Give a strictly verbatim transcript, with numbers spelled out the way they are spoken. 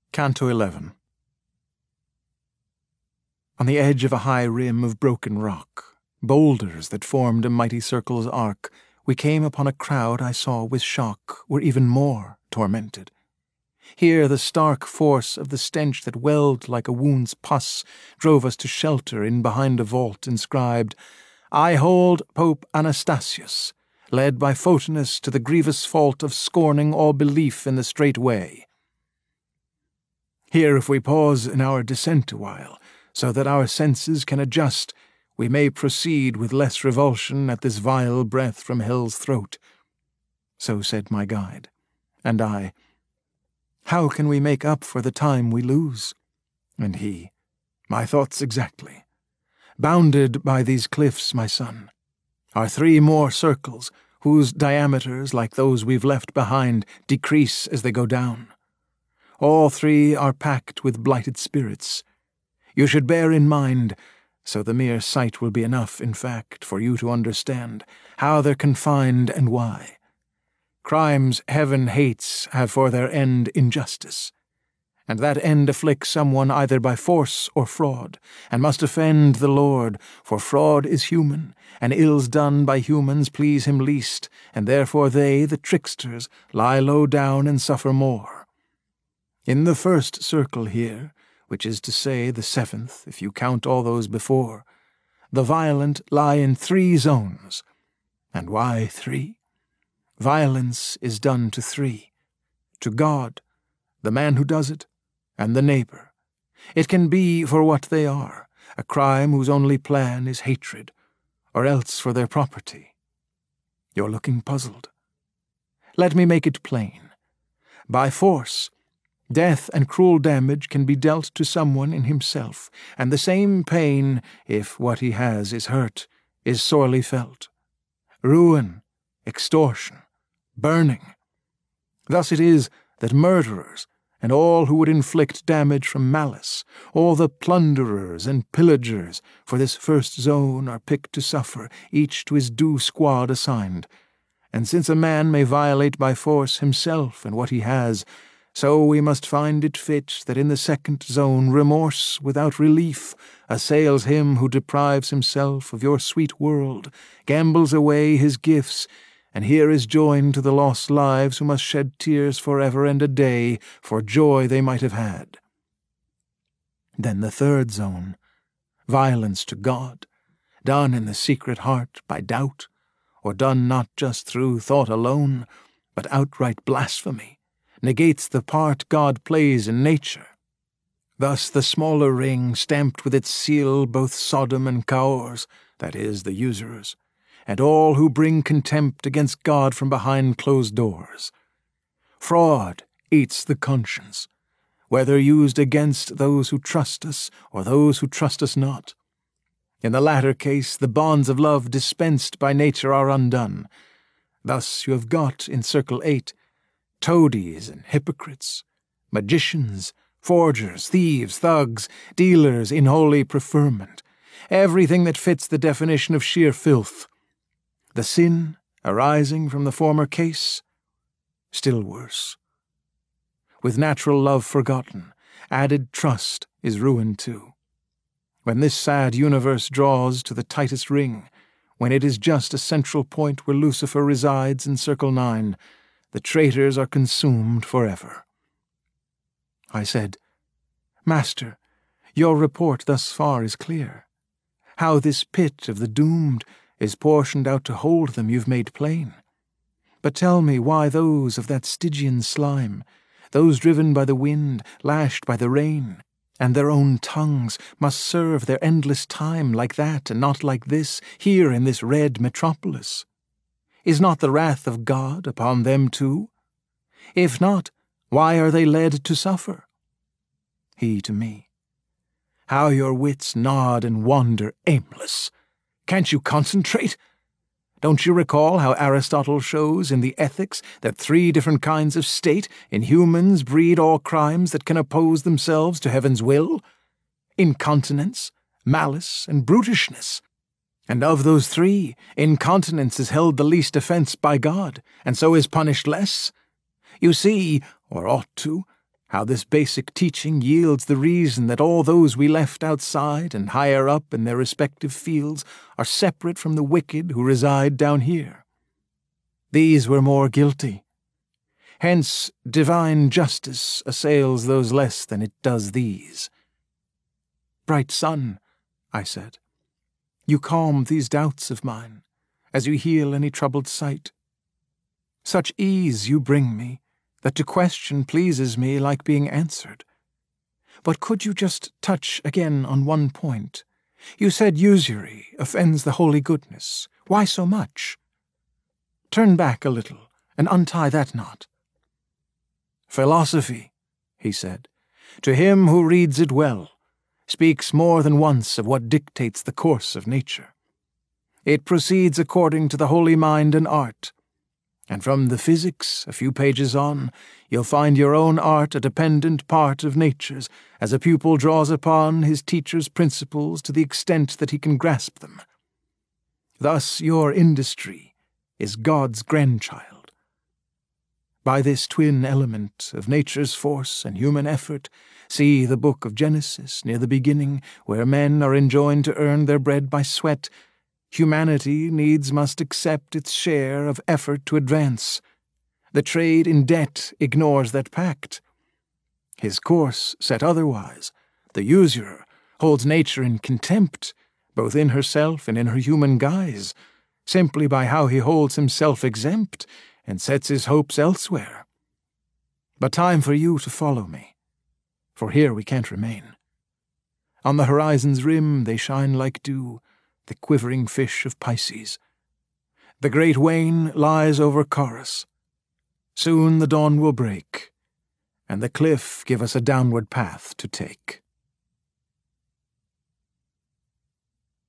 Canto eleven. On the edge of a high rim of broken rock, boulders that formed a mighty circle's arc, we came upon a crowd I saw with shock were even more tormented. Here the stark force of the stench that welled like a wound's pus drove us to shelter in behind a vault inscribed, I hold Pope Anastasius, led by Photinus to the grievous fault of scorning all belief in the straight way. Here if we pause in our descent awhile, so that our senses can adjust, we may proceed with less revulsion at this vile breath from hell's throat. So said my guide, and I, how can we make up for the time we lose? And he, my thoughts exactly. Bounded by these cliffs, my son, are three more circles, whose diameters, like those we've left behind, decrease as they go down. All three are packed with blighted spirits. You should bear in mind, so the mere sight will be enough, in fact, for you to understand, how they're confined and why. Crimes heaven hates have for their end injustice, and that end afflicts someone either by force or fraud, and must offend the Lord, for fraud is human, and ills done by humans please him least, and therefore they, the tricksters, lie low down and suffer more. In the first circle here, which is to say the seventh, if you count all those before, the violent lie in three zones. And why three? Violence is done to three. To God, the man who does it, and the neighbor. It can be for what they are, a crime whose only plan is hatred, or else for their property. You're looking puzzled. Let me make it plain. By force, death and cruel damage can be dealt to someone in himself, and the same pain, if what he has is hurt, is sorely felt. Ruin, extortion, burning. Thus it is that murderers, and all who would inflict damage from malice, all the plunderers and pillagers for this first zone are picked to suffer, each to his due squad assigned. And since a man may violate by force himself and what he has, so we must find it fit that in the second zone remorse without relief assails him who deprives himself of your sweet world, gambles away his gifts, and here is joined to the lost lives who must shed tears forever and a day for joy they might have had. Then the third zone, violence to God, done in the secret heart by doubt, or done not just through thought alone, but outright blasphemy, negates the part God plays in nature. Thus the smaller ring stamped with its seal both Sodom and Cahors, that is, the usurers, and all who bring contempt against God from behind closed doors. Fraud eats the conscience, whether used against those who trust us or those who trust us not. In the latter case, the bonds of love dispensed by nature are undone. Thus you have got, in Circle eight, toadies and hypocrites, magicians, forgers, thieves, thugs, dealers in holy preferment, everything that fits the definition of sheer filth. The sin arising from the former case, still worse. With natural love forgotten, added trust is ruin too. When this sad universe draws to the tightest ring, when it is just a central point where Lucifer resides in Circle nine, the traitors are consumed forever. I said, Master, your report thus far is clear. How this pit of the doomed is portioned out to hold them you've made plain. But tell me why those of that Stygian slime, those driven by the wind, lashed by the rain, and their own tongues must serve their endless time like that and not like this, here in this red metropolis. Is not the wrath of God upon them too? If not, why are they led to suffer? He to me, how your wits nod and wander aimless. Can't you concentrate? Don't you recall how Aristotle shows in the Ethics that three different kinds of state in humans breed all crimes that can oppose themselves to heaven's will? Incontinence, malice, and brutishness. And of those three, incontinence is held the least offence by God, and so is punished less. You see, or ought to, how this basic teaching yields the reason that all those we left outside and higher up in their respective fields are separate from the wicked who reside down here. These were more guilty. Hence, divine justice assails those less than it does these. Bright sun, I said, you calm these doubts of mine, as you heal any troubled sight. Such ease you bring me, that to question pleases me like being answered. But could you just touch again on one point? You said usury offends the holy goodness. Why so much? Turn back a little and untie that knot. Philosophy, he said, to him who reads it well, speaks more than once of what dictates the course of nature. It proceeds according to the holy mind and art, and from the physics, a few pages on, you'll find your own art a dependent part of nature's, as a pupil draws upon his teacher's principles to the extent that he can grasp them. Thus your industry is God's grandchild. By this twin element of nature's force and human effort, see the book of Genesis near the beginning, where men are enjoined to earn their bread by sweat, humanity needs must accept its share of effort to advance. The trade in debt ignores that pact. His course set otherwise, the usurer holds nature in contempt, both in herself and in her human guise, simply by how he holds himself exempt and sets his hopes elsewhere. But time for you to follow me, for here we can't remain. On the horizon's rim they shine like dew, the quivering fish of Pisces. The great Wain lies over Chorus. Soon the dawn will break, and the cliff give us a downward path to take.